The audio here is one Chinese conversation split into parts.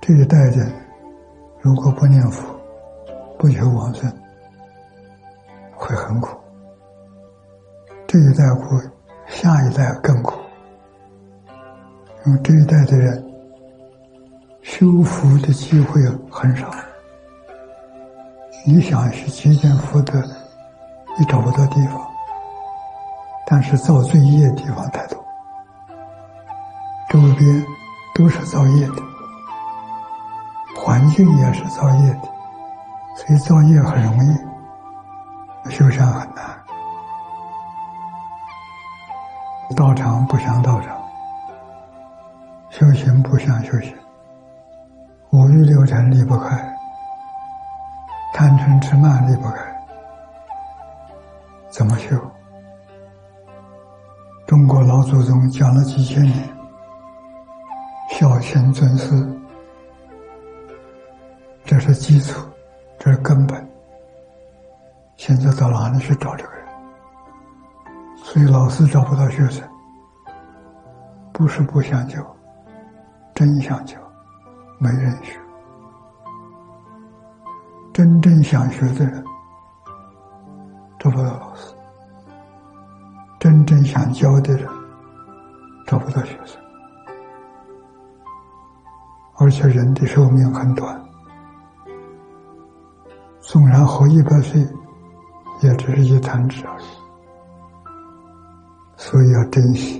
这一代人如果不念佛，不求往生，会很苦。这一代苦，下一代更苦。因为这一代的人修福的机会很少，你想去积点福德，你找不到地方，但是造罪业的地方太多，周边都是造业的，环境也是造业的，所以造业很容易，修善很难。道场不像道场，修行不像修行，五欲六尘离不开，贪嗔痴慢离不开，怎么修？中国老祖宗讲了几千年，孝亲尊师，这是基础，这是根本。现在到哪里去找这个人？所以老师找不到学生，不是不想教，真想教，没人学。真正想学的人找不到老师，真正想教的人找不到学生。而且人的寿命很短，纵然活100岁，也只是一弹指而已。所以要珍惜。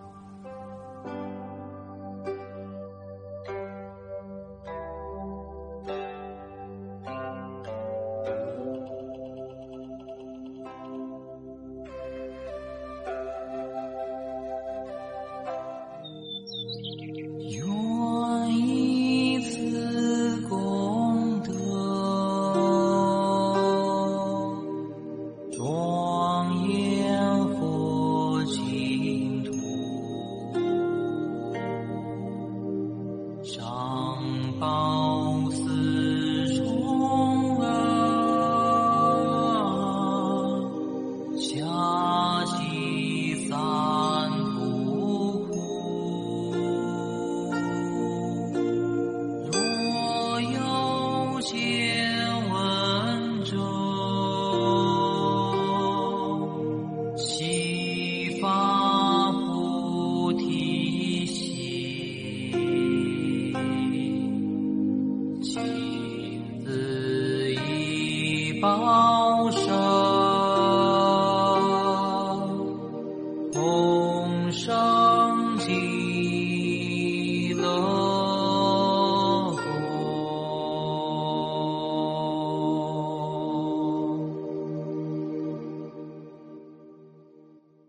报身同生极乐